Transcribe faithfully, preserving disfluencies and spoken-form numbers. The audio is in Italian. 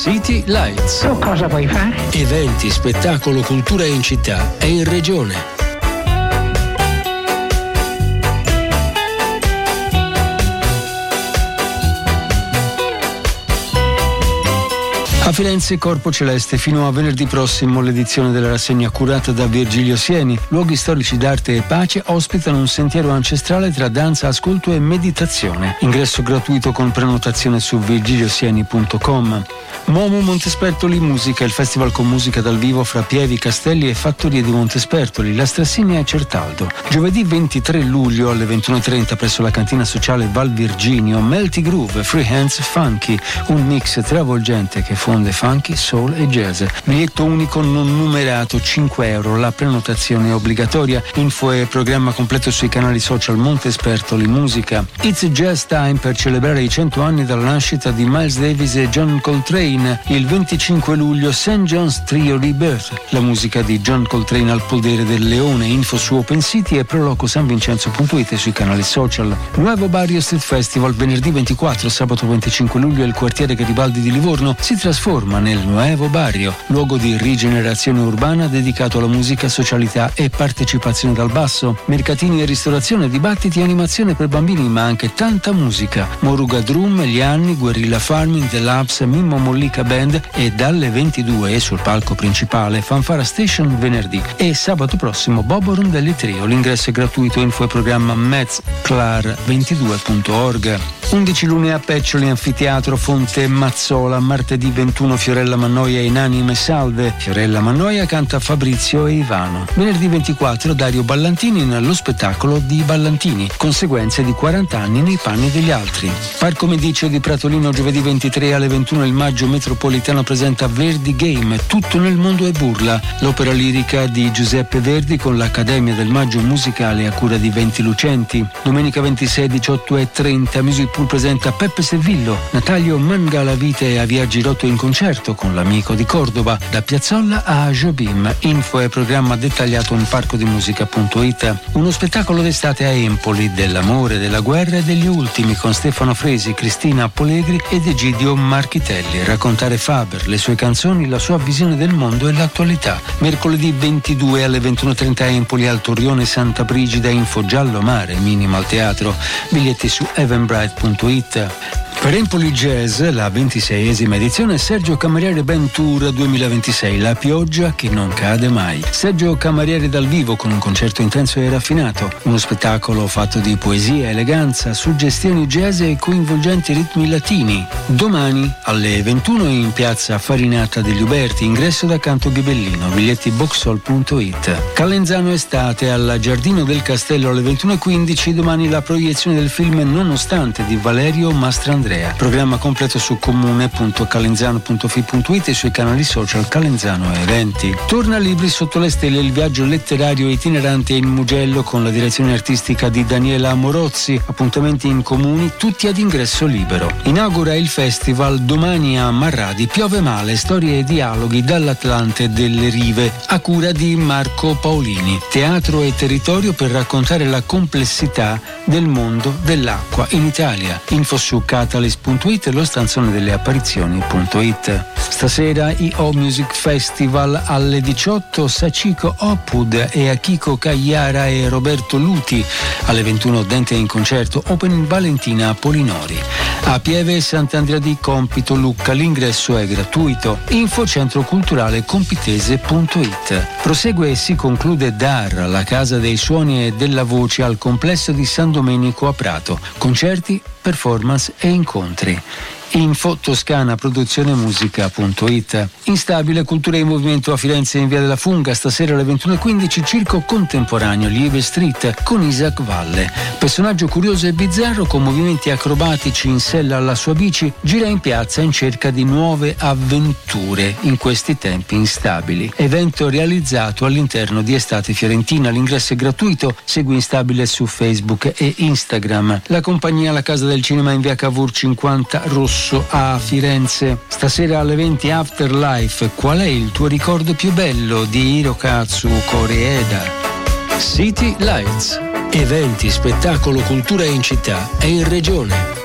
City Lights. Tu cosa vuoi fare? Eventi, spettacolo, cultura in città e in regione. A Firenze Corpo Celeste fino a venerdì prossimo l'edizione della rassegna curata da Virgilio Sieni. Luoghi storici d'arte e pace ospitano un sentiero ancestrale tra danza, ascolto e meditazione. Ingresso gratuito con prenotazione su virgiliosieni punto com. Momo Montespertoli Musica, il festival con musica dal vivo fra Pievi, Castelli e Fattorie di Montespertoli, La Strassinia e Certaldo. Giovedì ventitré luglio alle ventuno e trenta presso la cantina sociale Val Virginio, Melty Groove, Free Hands Funky, un mix travolgente che fonde funky, soul e jazz. Biglietto unico non numerato, cinque euro, la prenotazione è obbligatoria. Info e programma completo sui canali social Montespertoli Musica. It's Jazz Time per celebrare i cento anni dalla nascita di Miles Davis e John Coltrane. Il venticinque luglio Saint John's Trio Rebirth, la musica di John Coltrane al Potere del Leone. Info su OpenCity e prolocosanvincenzo punto it e sui canali social. Nuovo Barrio Street Festival venerdì ventiquattro, sabato venticinque luglio il quartiere Garibaldi di Livorno si trasforma nel Nuovo Barrio, luogo di rigenerazione urbana dedicato alla musica, socialità e partecipazione dal basso. Mercatini e ristorazione, dibattiti e animazione per bambini, ma anche tanta musica. Moruga Drum, Gli Anni, Guerrilla Farming, The Labs, Mimmo Mollica Band e dalle ventidue e sul palco principale Fanfara Station venerdì e sabato prossimo Bobo Rondelli Trio. L'ingresso è gratuito. Info e programma mezclar ventidue punto org. undici lune a Peccioli, Anfiteatro Fonte Mazzola, martedì ventuno Fiorella Mannoia Inanime Salve. Fiorella Mannoia canta Fabrizio e Ivano. Venerdì ventiquattro Dario Ballantini nello spettacolo di Ballantini, conseguenze di quaranta anni nei panni degli altri. Parco Mediceo di Pratolino giovedì ventitré alle ventuno il Maggio Metropolitano presenta Verdi Game, tutto nel mondo è burla, l'opera lirica di Giuseppe Verdi con l'Accademia del Maggio Musicale a cura di Venti Lucenti. Domenica ventisei diciotto e trenta Music Pool presenta Peppe Servillo, Natalio Mangalavite a Via Girotto in concerto con l'Amico di Cordova, da Piazzolla a Jobim. Info e programma dettagliato in parcodimusica punto it. Uno spettacolo d'estate a Empoli dell'amore, della guerra e degli ultimi con Stefano Fresi, Cristina Polegri ed Egidio Marchitelli. Raccontare Faber, le sue canzoni, la sua visione del mondo e l'attualità. Mercoledì ventidue alle ventuno e trenta a Empoli al Torrione Santa Brigida. Info Giallo Mare, Minimal Teatro. Biglietti su evenbright punto it. Per Empoli Jazz, la ventiseiesima edizione Sergio Cameriere Band Tour duemilaventisei, la pioggia che non cade mai. Sergio Cameriere dal vivo con un concerto intenso e raffinato, uno spettacolo fatto di poesia, eleganza, suggestioni jazz e coinvolgenti ritmi latini. Domani alle ventuno in piazza Farinata degli Uberti, ingresso da Canto Ghibellino, biglietti boxhall punto it. Calenzano Estate al Giardino del Castello alle ventuno e quindici, domani la proiezione del film Nonostante di Valerio Mastrandrea. Programma completo su comune punto calenzano punto fi punto it e sui canali social Calenzano Eventi. Torna Libri sotto le stelle, il viaggio letterario itinerante in Mugello con la direzione artistica di Daniela Morozzi. Appuntamenti in comuni, tutti ad ingresso libero. Inaugura il festival domani a Marradi Piove Male, storie e dialoghi dall'Atlante delle Rive, a cura di Marco Paolini. Teatro e territorio per raccontare la complessità del mondo dell'acqua in Italia. Info su catalyst punto it e lo stanzone delle apparizioni punto it. Stasera I O Music Festival alle diciotto, Sachiko Opud e Akiko Cagliara e Roberto Luti. Alle ventuno Dente in concerto, Open Valentina Polinori. A Pieve Sant'Andrea di Compito Lucca, l'ingresso è gratuito. Info Centro Culturale Compitese punto it. Prosegue e si conclude D A R, la casa dei suoni e della voce al complesso di San Domenico a Prato. Concerti, performance e incontri. Info Toscana Produzione Musica punto it. Instabile Cultura in Movimento a Firenze in Via della Funga, stasera alle ventuno e quindici Circo Contemporaneo Lieve Street con Isaac Valle. Personaggio curioso e bizzarro con movimenti acrobatici in sella alla sua bici, gira in piazza in cerca di nuove avventure in questi tempi instabili. Evento realizzato all'interno di Estate Fiorentina, l'ingresso è gratuito, segui Instabile su Facebook e Instagram. La compagnia La Casa del Cinema in Via Cavour cinquanta Rosso a Firenze. Stasera alle venti Afterlife, qual è il tuo ricordo più bello di Hirokazu Koreeda? City Lights, eventi, spettacolo, cultura in città e in regione.